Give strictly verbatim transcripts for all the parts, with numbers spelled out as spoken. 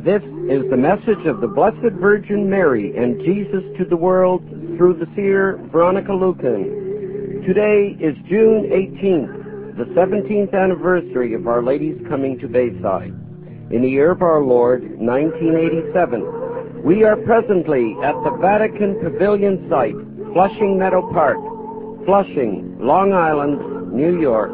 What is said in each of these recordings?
This is the message of the Blessed Virgin Mary and Jesus to the world through the seer Veronica Lucan. Today is June eighteenth, the seventeenth anniversary of Our Lady's coming to Bayside. In the year of our Lord, nineteen eighty-seven, we are presently at the Vatican Pavilion site, Flushing Meadow Park, Flushing, Long Island, New York.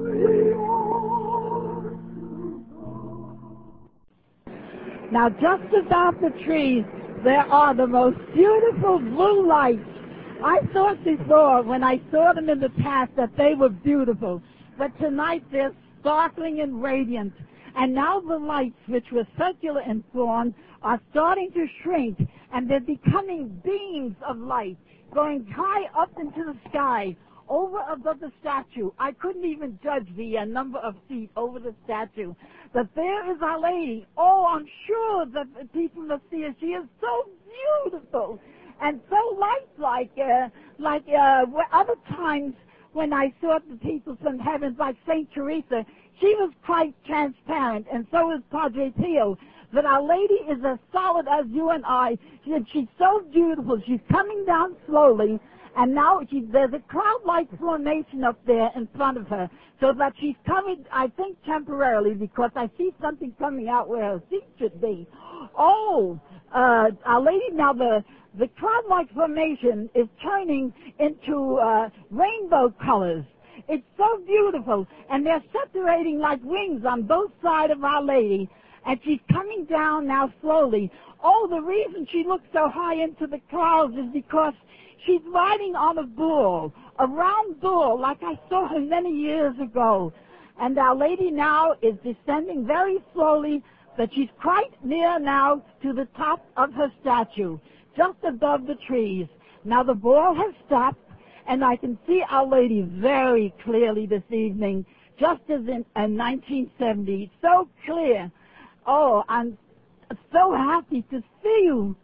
Now, just about the trees, there are the most beautiful blue lights. I thought before, when I saw them in the past, that they were beautiful. But tonight, they're sparkling and radiant. And now the lights, which were circular in form, are starting to shrink, and they're becoming beams of light, going high up into the sky, over above the statue. I couldn't even judge the uh, number of feet over the statue. But there is Our Lady. Oh, I'm sure that the people must see her. She is so beautiful and so lifelike, uh, like uh, other times when I saw the people from heavens, like Saint Teresa. She was quite transparent, and so is Padre Pio. But Our Lady is as solid as you and I. She, she's so beautiful. She's coming down slowly. And now she, there's a cloud-like formation up there in front of her, so that she's coming, I think, temporarily, because I see something coming out where her feet should be. Oh, uh, Our Lady, now the, the cloud-like formation is turning into uh, rainbow colors. It's so beautiful, and they're separating like wings on both sides of Our Lady, and she's coming down now slowly. Oh, the reason she looks so high into the clouds is because she's riding on a bull, a round bull, like I saw her many years ago. And Our Lady now is descending very slowly, but she's quite near now to the top of her statue, just above the trees. Now the bull has stopped, and I can see Our Lady very clearly this evening, just as in, in nineteen seventy. So clear. Oh, I'm so happy to see you.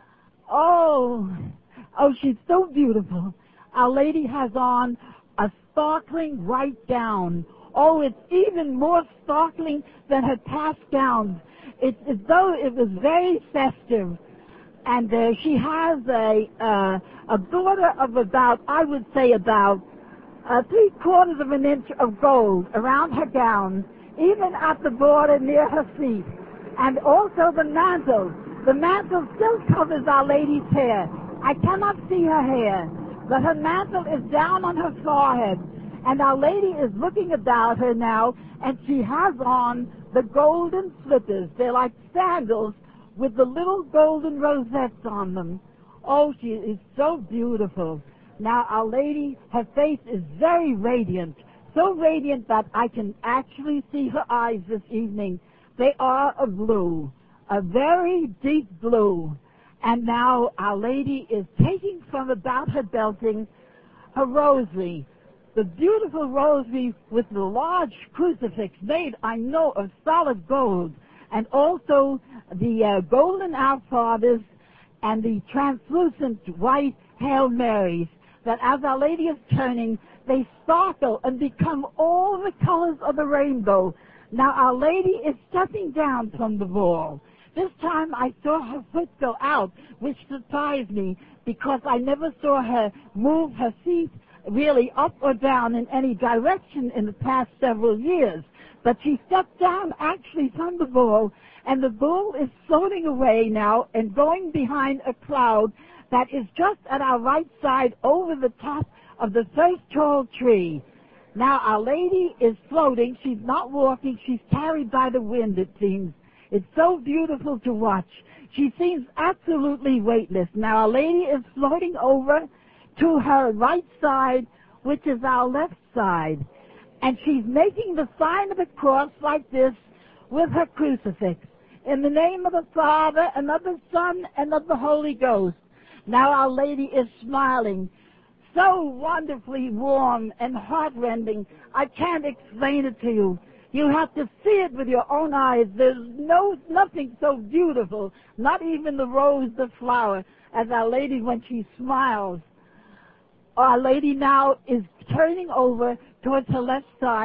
Oh... Oh, she's so beautiful. Our Lady has on a sparkling white gown. Oh, it's even more sparkling than her past gowns. It's as though it was very festive. And uh, she has a uh, a border of about, I would say about uh, three quarters of an inch of gold around her gown, even at the border near her feet. And also the mantle. The mantle still covers Our Lady's hair. I cannot see her hair, but her mantle is down on her forehead, and Our Lady is looking about her now, and she has on the golden slippers. They're like sandals with the little golden rosettes on them. Oh, she is so beautiful. Now, Our Lady, her face is very radiant, so radiant that I can actually see her eyes this evening. They are a blue, a very deep blue. And now Our Lady is taking from about her belting her rosary, the beautiful rosary with the large crucifix made, I know, of solid gold, and also the uh, golden Our Fathers and the translucent white Hail Marys, that as Our Lady is turning, they sparkle and become all the colors of the rainbow. Now Our Lady is stepping down from the wall. This time I saw her foot go out, which surprised me, because I never saw her move her feet really up or down in any direction in the past several years. But she stepped down actually from the bull, and the bull is floating away now and going behind a cloud that is just at our right side over the top of the first tall tree. Now Our Lady is floating. She's not walking. She's carried by the wind, it seems. It's so beautiful to watch. She seems absolutely weightless. Now Our Lady is floating over to her right side, which is our left side. And she's making the sign of the cross like this with her crucifix. In the name of the Father, and of the Son, and of the Holy Ghost. Now Our Lady is smiling. So wonderfully warm and heartrending. I can't explain it to you. You have to see it with your own eyes. There's no nothing so beautiful, not even the rose, the flower, as Our Lady when she smiles. Our Lady now is turning over towards her left side,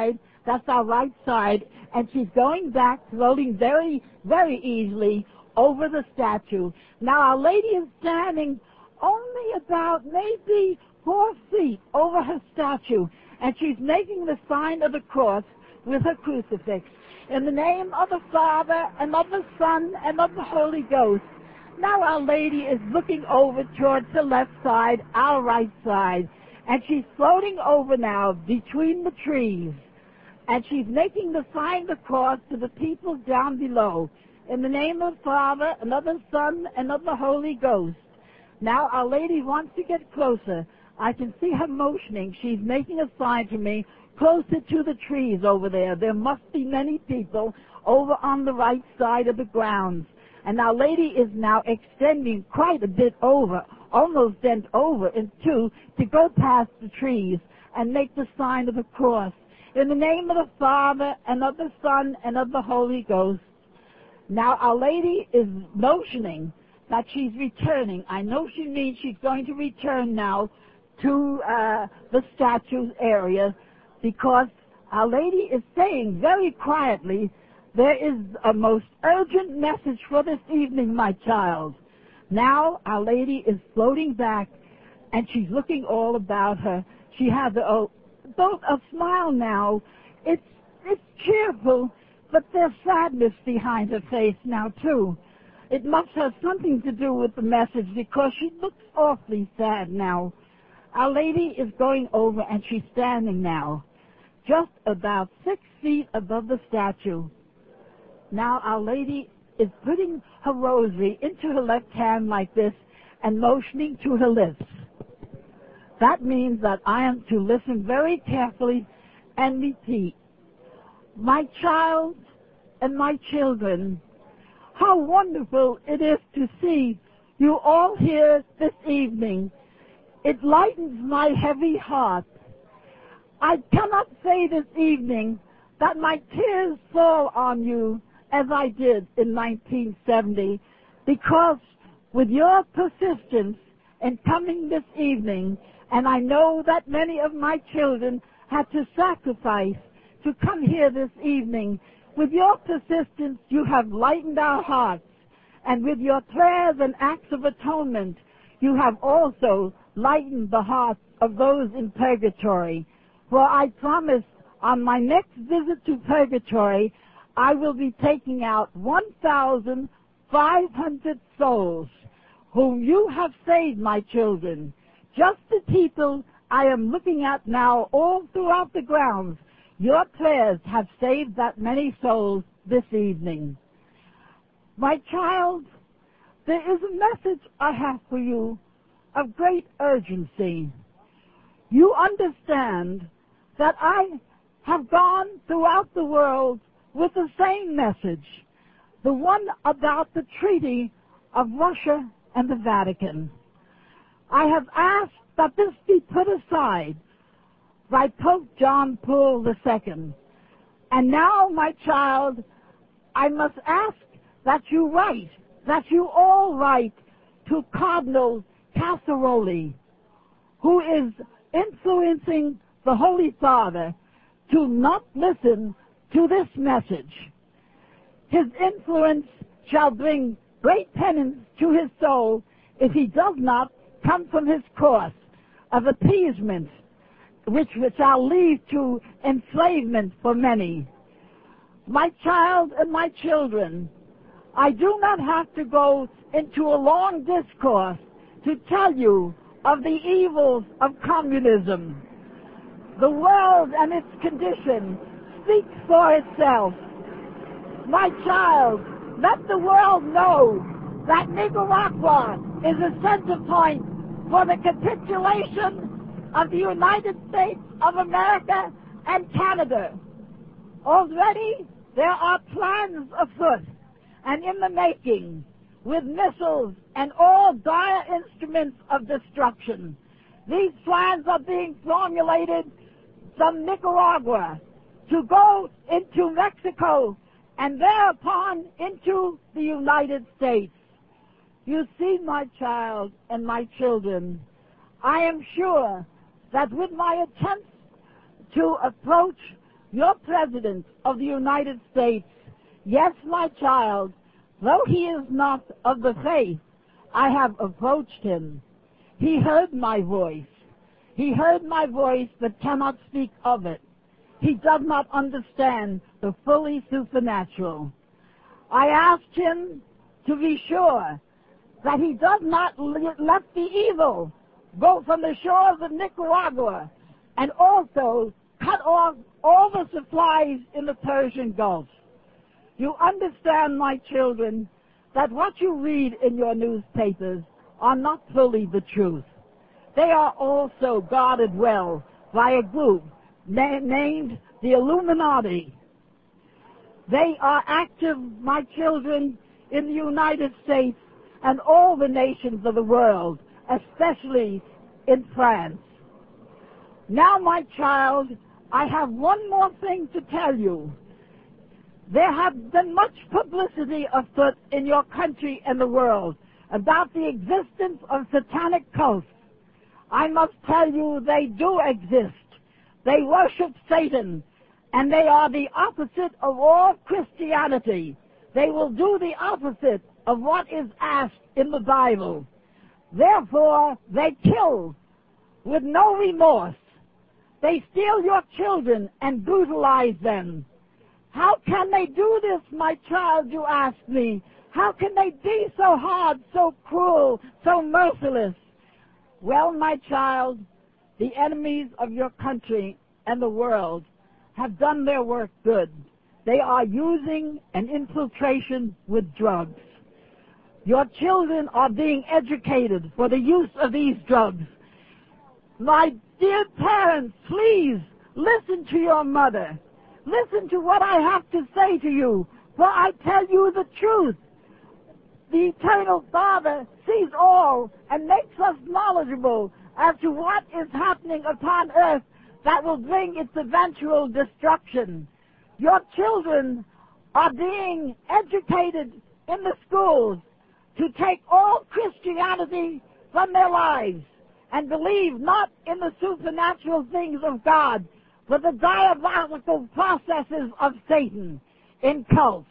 That's our right side. And she's going back, floating very, very easily over the statue. Now Our Lady is standing only about maybe four feet over her statue, and she's making the sign of the cross with her crucifix. In the name of the Father, and of the Son, and of the Holy Ghost. Now Our Lady is looking over towards the left side, our right side, and she's floating over now between the trees, and she's making the sign of the cross to the people down below. In the name of the Father, and of the Son, and of the Holy Ghost. Now Our Lady wants to get closer. I can see her motioning. She's making a sign to me closer to the trees over there. There must be many people over on the right side of the grounds. And Our Lady is now extending quite a bit over, almost bent over in two, to go past the trees and make the sign of the cross. In the name of the Father, and of the Son, and of the Holy Ghost. Now Our Lady is motioning that she's returning. I know she means she's going to return now to uh, the statue area, because Our Lady is saying very quietly, there is a most urgent message for this evening, my child. Now Our Lady is floating back, and she's looking all about her. She has a, a, both a smile now. It's, it's cheerful, but there's sadness behind her face now, too. It must have something to do with the message, because she looks awfully sad now. Our Lady is going over, and she's standing now, just about six feet above the statue. Now Our Lady is putting her rosary into her left hand like this and motioning to her lips. That means that I am to listen very carefully and repeat, my child and my children, how wonderful it is to see you all here this evening. It lightens my heavy heart. I cannot say this evening that my tears fall on you as I did in nineteen seventy, because with your persistence in coming this evening, and I know that many of my children had to sacrifice to come here this evening, with your persistence you have lightened our hearts, and with your prayers and acts of atonement you have also lightened the hearts of those in purgatory. For I promise on my next visit to purgatory I will be taking out one thousand five hundred souls whom you have saved, my children. Just the people I am looking at now all throughout the grounds. Your prayers have saved that many souls this evening. My child, there is a message I have for you of great urgency. You understand that I have gone throughout the world with the same message, the one about the treaty of Russia and the Vatican. I have asked that this be put aside by Pope John Paul the Second. And now, my child, I must ask that you write, that you all write to Cardinal Casseroli, who is influencing the Holy Father to not listen to this message. His influence shall bring great penance to his soul if he does not come from his course of appeasement, which, which shall lead to enslavement for many. My child and my children, I do not have to go into a long discourse to tell you of the evils of communism. The world and its condition speaks for itself. My child, let the world know that Nicaragua is a center point for the capitulation of the United States of America and Canada. Already there are plans afoot and in the making with missiles and all dire instruments of destruction. These plans are being formulated from Nicaragua to go into Mexico and thereupon into the United States. You see, my child and my children, I am sure that with my attempts to approach your President of the United States, yes, my child, though he is not of the faith, I have approached him. He heard my voice. He heard my voice but cannot speak of it. He does not understand the fully supernatural. I asked him to be sure that he does not let the evil go from the shores of Nicaragua and also cut off all the supplies in the Persian Gulf. You understand, my children, that what you read in your newspapers are not fully the truth. They are also guarded well by a group na- named the Illuminati. They are active, my children, in the United States and all the nations of the world, especially in France. Now, my child, I have one more thing to tell you. There has been much publicity afoot in your country and the world about the existence of satanic cults. I must tell you they do exist. They worship Satan, and they are the opposite of all Christianity. They will do the opposite of what is asked in the Bible. Therefore, they kill with no remorse. They steal your children and brutalize them. How can they do this, my child, you ask me? How can they be so hard, so cruel, so merciless? Well, my child, the enemies of your country and the world have done their work good. They are using an infiltration with drugs. Your children are being educated for the use of these drugs. My dear parents, please listen to your mother. Listen to what I have to say to you, for I tell you the truth. The Eternal Father sees all and makes us knowledgeable as to what is happening upon earth that will bring its eventual destruction. Your children are being educated in the schools to take all Christianity from their lives and believe not in the supernatural things of God, but the diabolical processes of Satan in cults.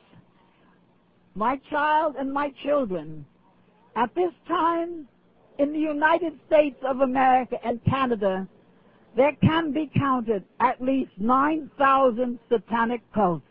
My child and my children, at this time in the United States of America and Canada, there can be counted at least nine thousand satanic cults.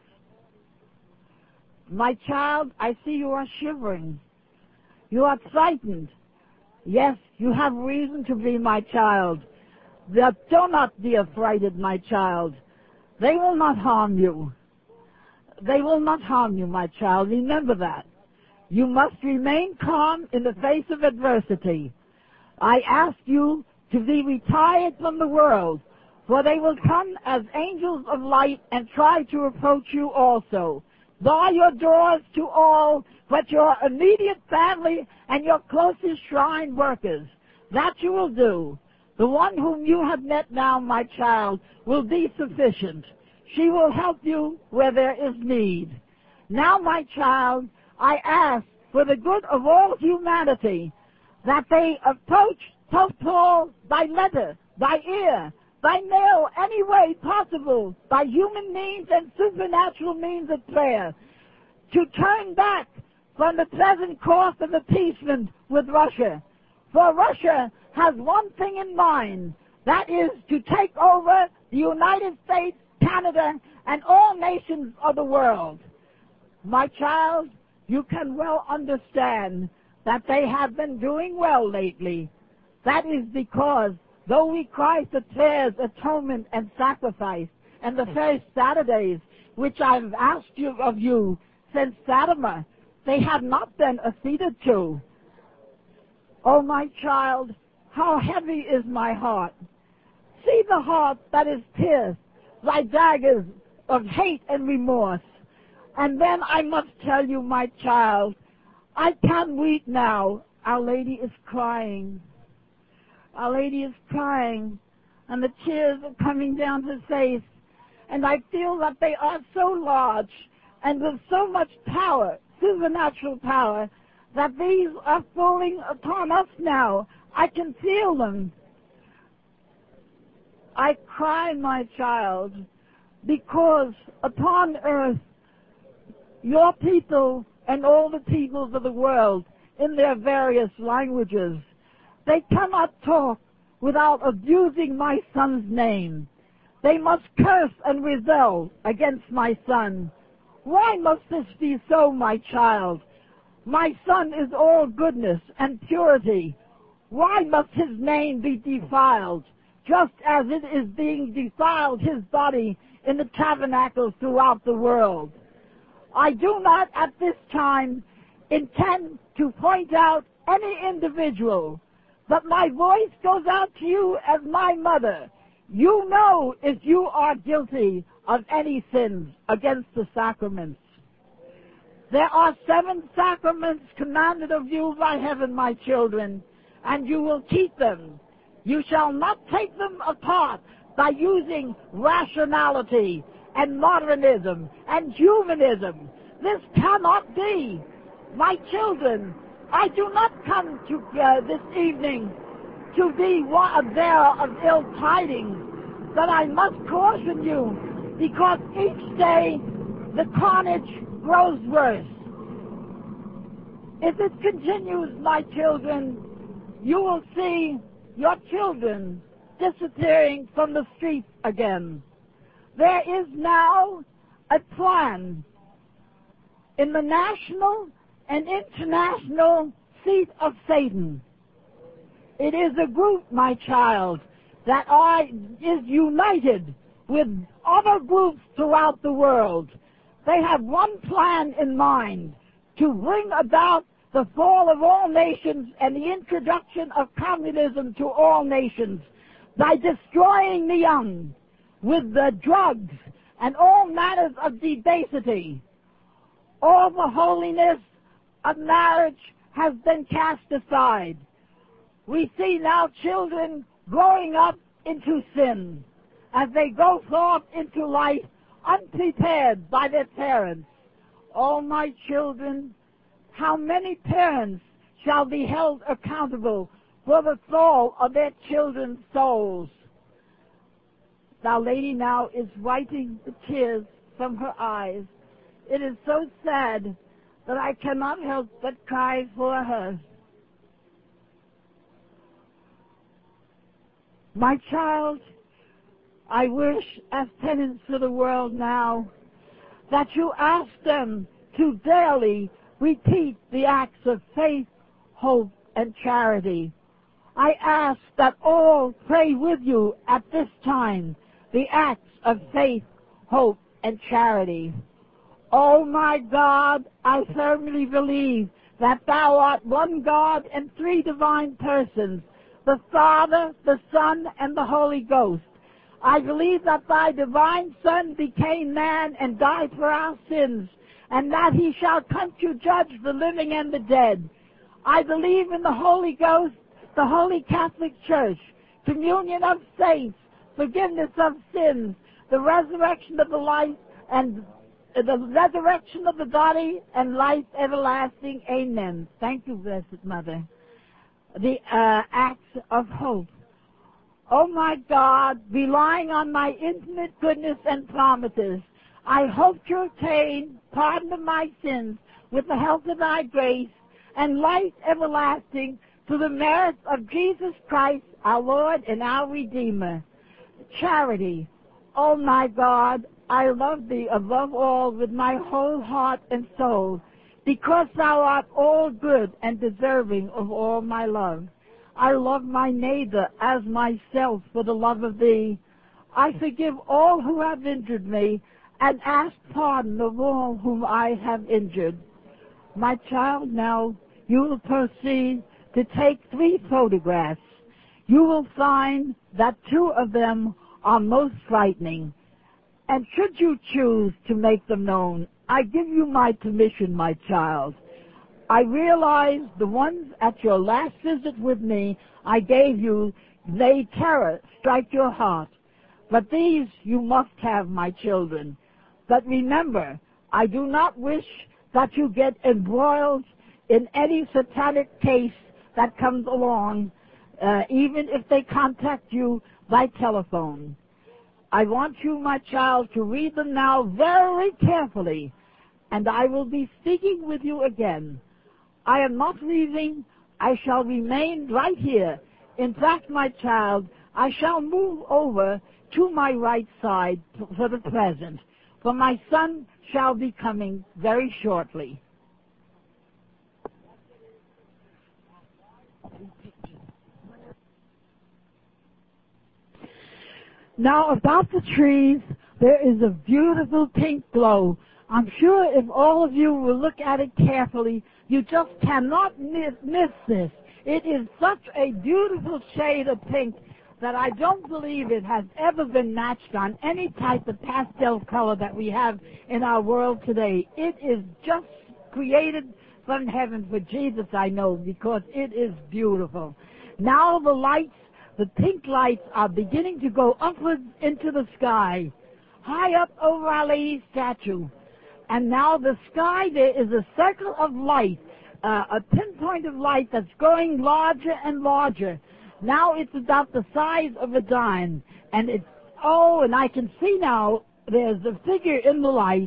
My child, I see you are shivering. You are frightened. Yes, you have reason to be, my child. But do not be affrighted, my child. They will not harm you. They will not harm you, my child. Remember that. You must remain calm in the face of adversity. I ask you to be retired from the world, for they will come as angels of light and try to approach you also. Bar your doors to all but your immediate family and your closest shrine workers. That you will do. The one whom you have met now, my child, will be sufficient. She will help you where there is need. Now, my child, I ask for the good of all humanity that they approach Pope Paul by letter, by ear, by mail, any way possible, by human means and supernatural means of prayer, to turn back from the present course of appeasement with Russia. For Russia has one thing in mind, that is to take over the United States, Canada, and all nations of the world. My child, you can well understand that they have been doing well lately. That is because, though we cry for prayers, atonement, and sacrifice, and the first Saturdays, which I've asked you of you since Fatima, they have not been acceded to. Oh, my child, how heavy is my heart. See the heart that is pierced by daggers of hate and remorse. And then I must tell you, my child, I can't weep now. Our Lady is crying. Our Lady is crying, and the tears are coming down her face, and I feel that they are so large and with so much power, supernatural power, that these are falling upon us now. I can feel them. I cry, my child, because upon earth your people and all the peoples of the world in their various languages, they cannot talk without abusing my son's name. They must curse and rebel against my son. Why must this be so, my child? My son is all goodness and purity. Why must his name be defiled, just as it is being defiled his body in the tabernacles throughout the world? I do not at this time intend to point out any individual, but my voice goes out to you as my mother. You know if you are guilty of any sins against the sacraments. There are seven sacraments commanded of you by heaven, my children, and you will keep them. You shall not take them apart by using rationality and modernism and humanism. This cannot be. My children, I do not come to uh, this evening to be one, a bearer of ill tidings, but I must caution you, because each day the carnage grows worse. If it continues, my children, you will see your children disappearing from the streets again. There is now a plan in the national and international seat of Satan. It is a group, my child, that are, is united with other groups throughout the world. They have one plan in mind: to bring about the fall of all nations and the introduction of communism to all nations by destroying the young with the drugs and all manners of debasity. All the holiness of marriage has been cast aside. We see now children growing up into sin as they go forth into life unprepared by their parents. Oh, my children, how many parents shall be held accountable for the fall of their children's souls? Our lady now is wiping the tears from her eyes. It is so sad that I cannot help but cry for her. My child, I wish, as penance for the world now, that you ask them to daily repeat the acts of faith, hope, and charity. I ask that all pray with you at this time the acts of faith, hope, and charity. Oh my God, I firmly believe that thou art one God and three divine persons, the Father, the Son, and the Holy Ghost. I believe that thy divine Son became man and died for our sins, and that he shall come to judge the living and the dead. I believe in the Holy Ghost, the Holy Catholic Church, communion of saints, forgiveness of sins, the resurrection of the life, and the resurrection of the body, and life everlasting. Amen. Thank you, Blessed Mother. The uh, acts of hope. Oh my God, relying on my infinite goodness and promises, I hope to obtain pardon of my sins with the help of thy grace and life everlasting through the merits of Jesus Christ, our Lord and our Redeemer. Charity. Oh my God, I love thee above all with my whole heart and soul, because thou art all good and deserving of all my love. I love my neighbor as myself for the love of thee. I forgive all who have injured me and ask pardon of all whom I have injured. My child, now you will proceed to take three photographs. You will find that two of them are most frightening. And should you choose to make them known, I give you my permission, my child. I realize the ones at your last visit with me I gave you made terror strike your heart. But these you must have, my children. But remember, I do not wish that you get embroiled in any satanic case that comes along, uh, even if they contact you by telephone. I want you, my child, to read them now very carefully, and I will be speaking with you again. I am not leaving. I shall remain right here. In fact, my child, I shall move over to my right side for the present, for my son shall be coming very shortly. Now, about the trees, there is a beautiful pink glow. I'm sure if all of you will look at it carefully, you just cannot miss, miss this. It is such a beautiful shade of pink that I don't believe it has ever been matched on any type of pastel color that we have in our world today. It is just created from heaven for Jesus, I know, because it is beautiful. Now the lights, the pink lights, are beginning to go upwards into the sky, high up over Our Lady's statue. And now the sky, there is a circle of light, uh, a pinpoint of light that's growing larger and larger. Now it's about the size of a dime. And it's, oh, and I can see now there's a figure in the light.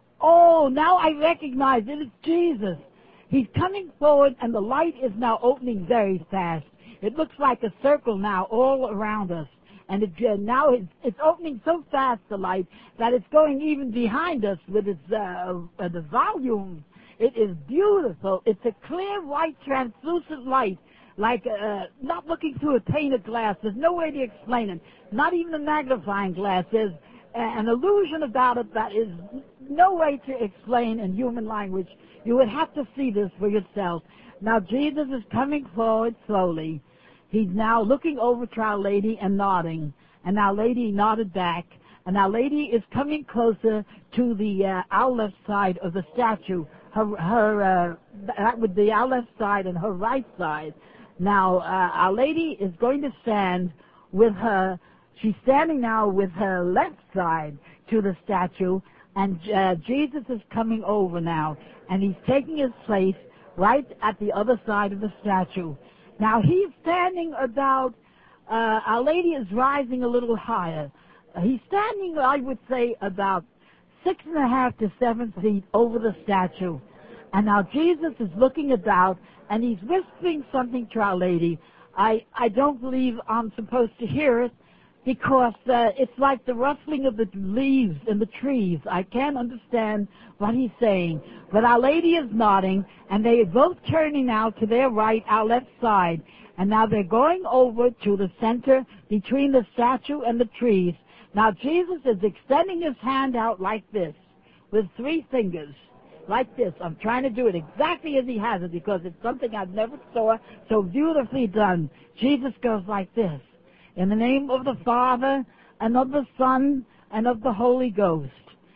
Oh, now I recognize it. It's Jesus. He's coming forward, and the light is now opening very fast. It looks like a circle now all around us. And it, uh, now it's, it's opening so fast, the light, that it's going even behind us with its uh, uh, the volume. It is beautiful. It's a clear, white, translucent light, like uh, not looking through a pane of glass. There's no way to explain it. Not even a magnifying glass. There's an illusion about it that is no way to explain in human language. You would have to see this for yourself. Now Jesus is coming forward slowly. He's now looking over to Our Lady and nodding. And Our Lady nodded back. And Our Lady is coming closer to the uh, our left side of the statue. Her, her uh, that would be our left side and her right side. Now, uh, Our Lady is going to stand with her, she's standing now with her left side to the statue, and uh, Jesus is coming over now, and he's taking his place right at the other side of the statue. Now, he's standing about, uh, Our Lady is rising a little higher. Uh, he's standing, I would say, about six and a half to seven feet over the statue. And now Jesus is looking about, and he's whispering something to Our Lady. I, I don't believe I'm supposed to hear it, because uh, it's like the rustling of the leaves in the trees. I can't understand what he's saying. But Our Lady is nodding, and they are both turning now to their right, our left side. And now they're going over to the center between the statue and the trees. Now Jesus is extending his hand out like this, with three fingers. Like this. I'm trying to do it exactly as he has it, because it's something I've never saw so beautifully done. Jesus goes like this. In the name of the Father, and of the Son, and of the Holy Ghost.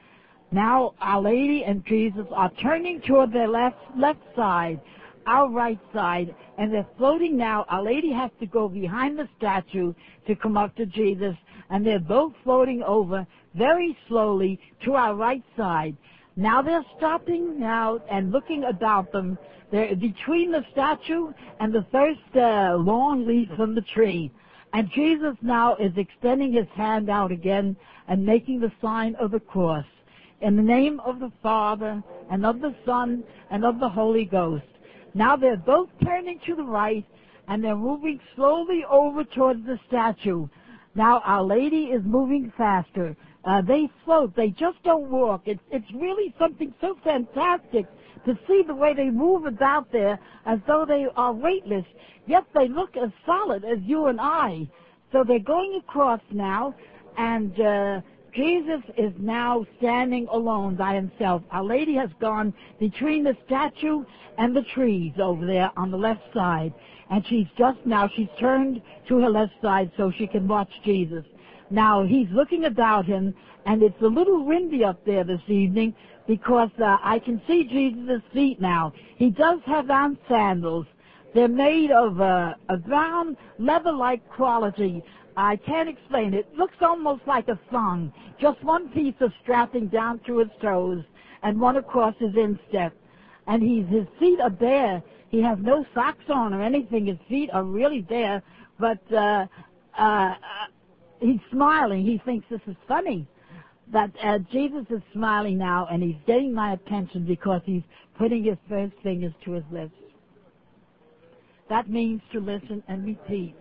Now Our Lady and Jesus are turning toward their left, left side, our right side, and they're floating now. Our Lady has to go behind the statue to come up to Jesus, and they're both floating over very slowly to our right side. Now they're stopping now and looking about them. They're between the statue and the first uh, long leaf from the tree. And Jesus now is extending his hand out again and making the sign of the cross. In the name of the Father, and of the Son, and of the Holy Ghost. Now they're both turning to the right, and they're moving slowly over towards the statue. Now Our Lady is moving faster. Uh, they float. They just don't walk. It's, it's really something so fantastic to see the way they move about there as though they are weightless, yet they look as solid as you and I. So they're going across now, and uh, Jesus is now standing alone by himself. Our Lady has gone between the statue and the trees over there on the left side, and she's just now, she's turned to her left side so she can watch Jesus. Now, he's looking about him, and it's a little windy up there this evening because uh, I can see Jesus' feet now. He does have on sandals. They're made of uh, a brown, leather-like quality. I can't explain it. It looks almost like a thong. Just one piece of strapping down to his toes and one across his instep. And he's, his feet are bare. He has no socks on or anything. His feet are really bare. But uh, uh, he's smiling. He thinks this is funny, that uh, Jesus is smiling now, and he's getting my attention because he's putting his first fingers to his lips. That means to listen and repeat.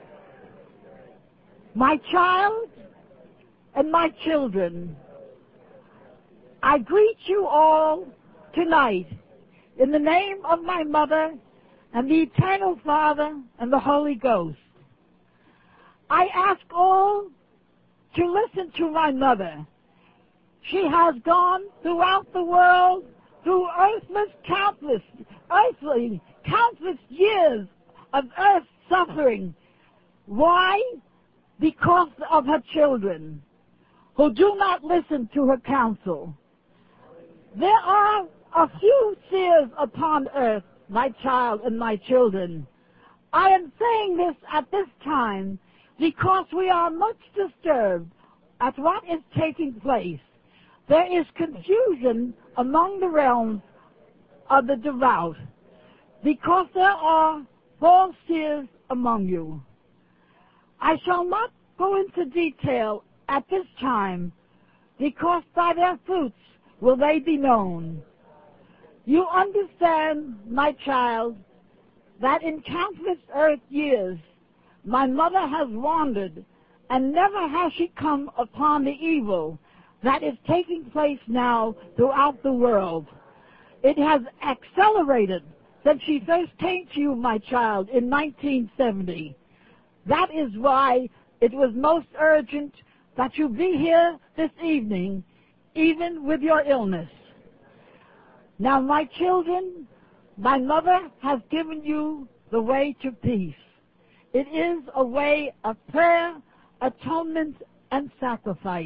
My child and my children, I greet you all tonight in the name of my mother and the eternal Father and the Holy Ghost. I ask all to listen to my mother. She has gone throughout the world through earthless, countless, earthly, countless years of earth suffering. Why? Because of her children who do not listen to her counsel. There are a few seers upon earth, my child and my children. I am saying this at this time because we are much disturbed at what is taking place. There is confusion among the realms of the devout because there are false seers among you. I shall not go into detail at this time because by their fruits will they be known. You understand, my child, that in countless earth years my mother has wandered, and never has she come upon the evil that is taking place now throughout the world. It has accelerated since she first came to you, my child, in nineteen seventy. That is why it was most urgent that you be here this evening, even with your illness. Now, my children, my mother has given you the way to peace. It is a way of prayer, atonement, and sacrifice.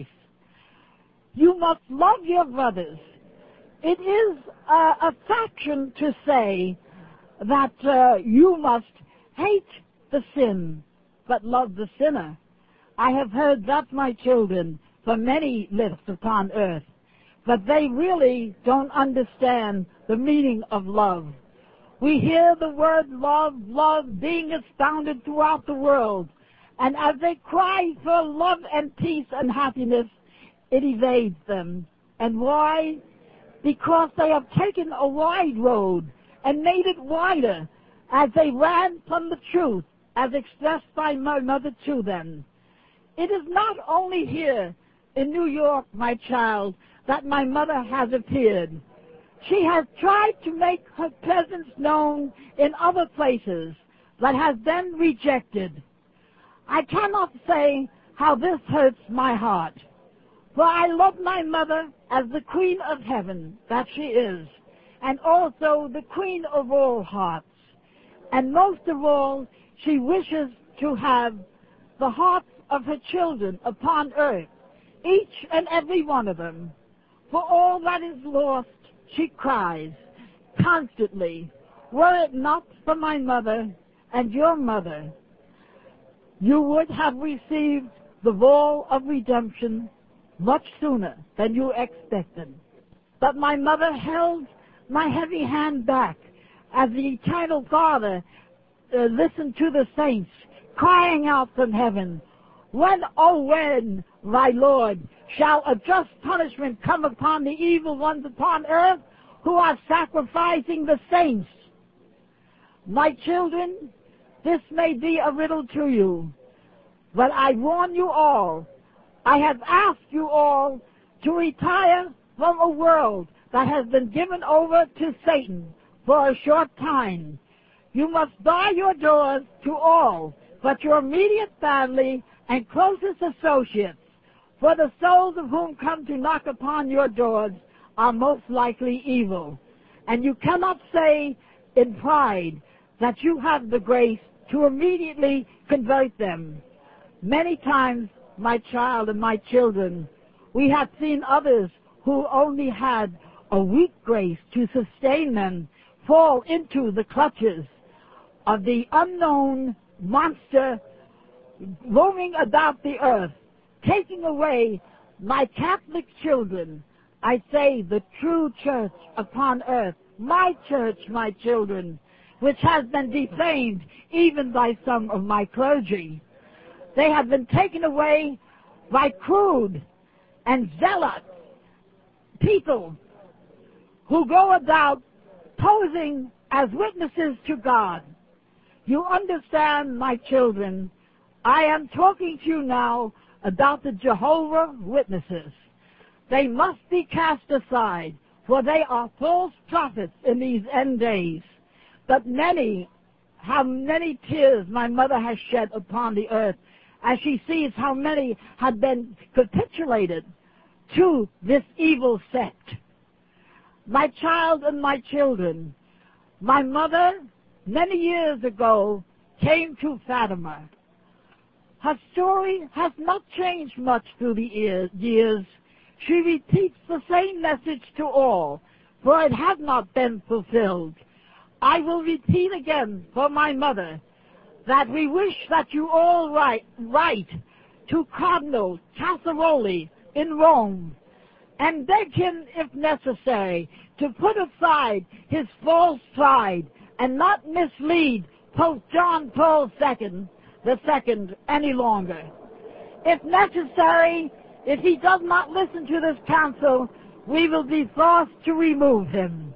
You must love your brothers. It is a, a faction to say that uh, you must hate the sin, but love the sinner. I have heard that, my children, from many lips upon earth, but they really don't understand the meaning of love. We hear the word love, love being expounded throughout the world, and as they cry for love and peace and happiness, it evades them. And why? Because they have taken a wide road and made it wider as they ran from the truth as expressed by my mother to them. It is not only here in New York, my child, that my mother has appeared. She has tried to make her presence known in other places, but has been rejected. I cannot say how this hurts my heart, for I love my mother as the Queen of Heaven that she is, and also the Queen of all hearts. And most of all, she wishes to have the hearts of her children upon earth, each and every one of them. For all that is lost, she cries constantly, were it not for my mother and your mother, you would have received the vow of redemption much sooner than you expected. But my mother held my heavy hand back as the eternal Father uh, listened to the saints crying out from heaven, when, oh when, my Lord, shall a just punishment come upon the evil ones upon earth who are sacrificing the saints? My children, this may be a riddle to you, but I warn you all, I have asked you all to retire from a world that has been given over to Satan for a short time. You must bar your doors to all but your immediate family and closest associates, for the souls of whom come to knock upon your doors are most likely evil. And you cannot say in pride that you have the grace to immediately convert them. Many times, my child and my children, we have seen others who only had a weak grace to sustain them fall into the clutches of the unknown monster roaming about the earth, taking away my Catholic children. I say the true church upon earth, my church, my children, which has been defamed even by some of my clergy. They have been taken away by crude and zealot people who go about posing as witnesses to God. You understand, my children, I am talking to you now about the Jehovah Witnesses. They must be cast aside, for they are false prophets in these end days. But many, how many tears my mother has shed upon the earth as she sees how many have been capitulated to this evil sect. My child and my children, my mother, many years ago, came to Fatima. Her story has not changed much through the years. She repeats the same message to all, for it has not been fulfilled. I will repeat again for my mother that we wish that you all write, write to Cardinal Casaroli in Rome and beg him, if necessary, to put aside his false pride and not mislead Pope John Paul the Second, the Second any longer. If necessary, if he does not listen to this counsel, we will be forced to remove him.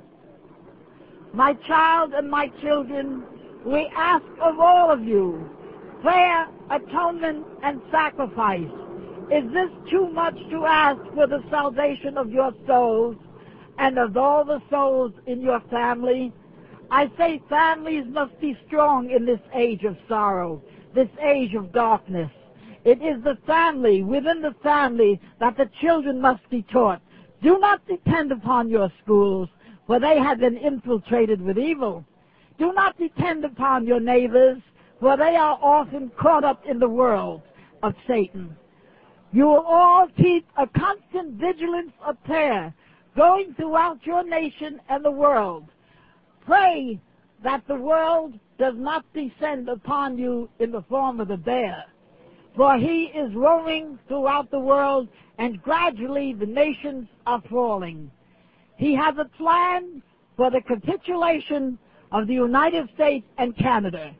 My child and my children, we ask of all of you prayer, atonement, and sacrifice. Is this too much to ask for the salvation of your souls and of all the souls in your family? I say families must be strong in this age of sorrow, this age of darkness. It is the family, within the family, that the children must be taught. Do not depend upon your schools, for they have been infiltrated with evil. Do not depend upon your neighbors, for they are often caught up in the world of Satan. You will all keep a constant vigilance of prayer going throughout your nation and the world. Pray that the world does not descend upon you in the form of the bear, for he is roaming throughout the world, and gradually the nations are falling. He has a plan for the capitulation of the United States and Canada.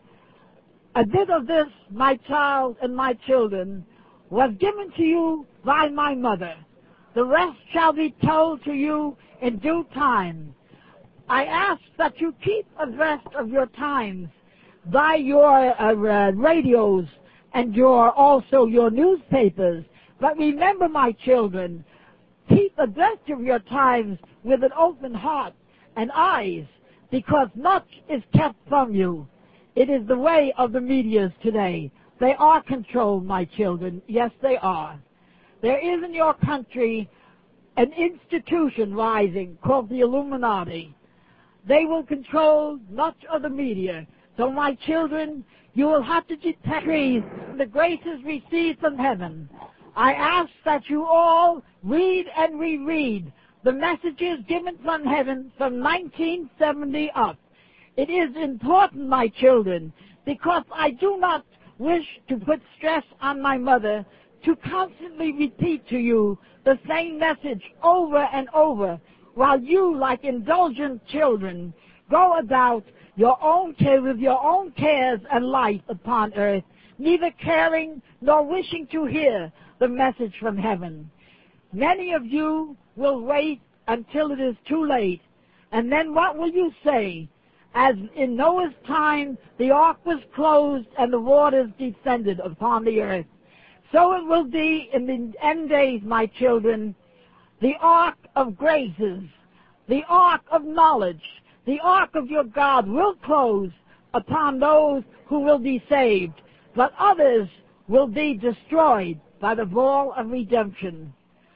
A bit of this, my child and my children, was given to you by my mother. The rest shall be told to you in due time. I ask that you keep abreast of your times by your uh, uh, radios and your also your newspapers. But remember, my children, keep abreast of your times with an open heart and eyes, because much is kept from you. It is the way of the medias today. They are controlled, my children. Yes, they are. There is in your country an institution rising called the Illuminati. They will control much of the media. So, my children, you will have to detect the graces received from heaven. I ask that you all read and reread the messages given from heaven from nineteen seventy up. It is important, my children, because I do not wish to put stress on my mother to constantly repeat to you the same message over and over, while you, like indulgent children, go about your own care with your own cares and life upon earth, neither caring nor wishing to hear the message from heaven. Many of you will wait until it is too late, and then what will you say? As in Noah's time the ark was closed and the waters descended upon the earth, so it will be in the end days, my children. The ark of graces, the ark of knowledge, the ark of your God will close upon those who will be saved, but others will be destroyed by the ball of redemption.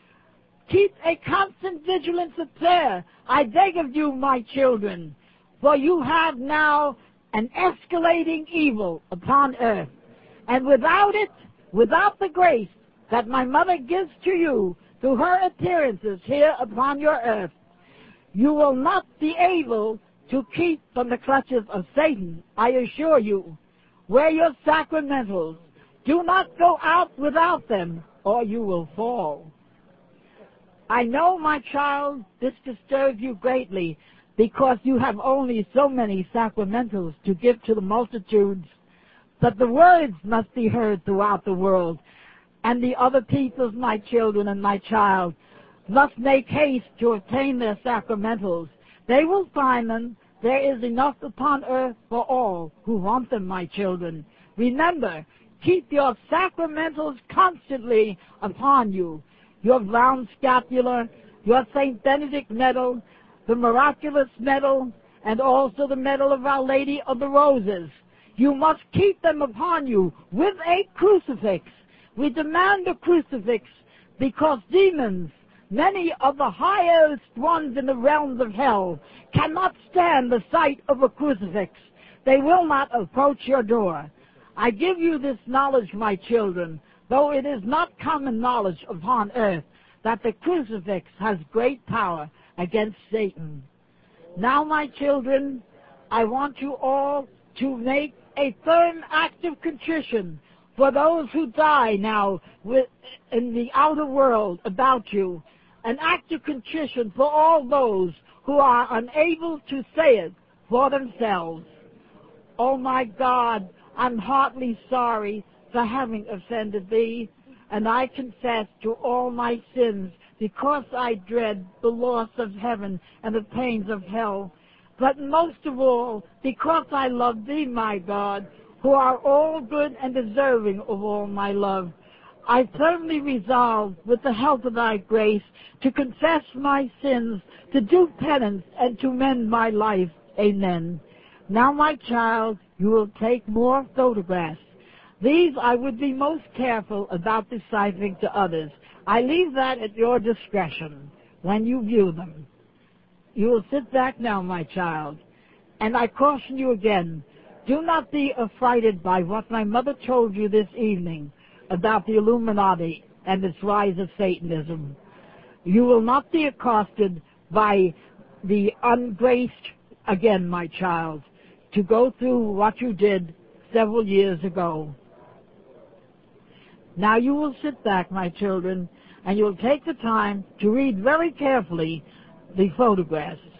Keep a constant vigilance of prayer, I beg of you, my children, for you have now an escalating evil upon earth, and without it, without the grace that my mother gives to you through her appearances here upon your earth, you will not be able to keep from the clutches of Satan, I assure you. Wear your sacramentals. Do not go out without them, or you will fall. I know, my child, this disturbs you greatly, because you have only so many sacramentals to give to the multitudes. But the words must be heard throughout the world, and the other peoples, my children and my child, must make haste to obtain their sacramentals. They will find them. There is enough upon earth for all who want them, my children. Remember, keep your sacramentals constantly upon you. Your round scapular, your Saint Benedict medal, the miraculous medal, and also the medal of Our Lady of the Roses. You must keep them upon you with a crucifix. We demand a crucifix because demons, many of the highest ones in the realms of hell, cannot stand the sight of a crucifix. They will not approach your door. I give you this knowledge, my children, though it is not common knowledge upon earth, that the crucifix has great power against Satan. Now, my children, I want you all to make a firm act of contrition for those who die now with, in the outer world about you, an act of contrition for all those who are unable to say it for themselves. Oh, my God, I'm heartily sorry for having offended thee, and I confess to all my sins because I dread the loss of heaven and the pains of hell. But most of all, because I love thee, my God, who are all good and deserving of all my love, I firmly resolve, with the help of thy grace, to confess my sins, to do penance, and to mend my life. Amen. Now, my child, you will take more photographs. These I would be most careful about deciphering to others. I leave that at your discretion when you view them. You will sit back now, my child, and I caution you again, do not be affrighted by what my mother told you this evening about the Illuminati and its rise of Satanism. You will not be accosted by the ungraced again, my child, to go through what you did several years ago. Now you will sit back, my children, and you will take the time to read very carefully the photographs.